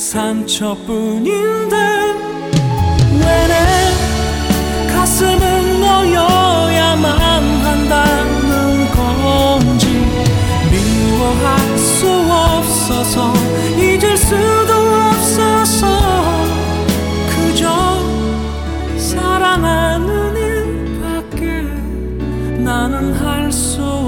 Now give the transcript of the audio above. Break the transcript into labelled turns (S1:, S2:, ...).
S1: 상처뿐인데 왜 내 가슴은 너여야만 한다는 건지 미워할 수 없어서 잊을 수도 없어서 그저 사랑하는 일밖에 나는 할 수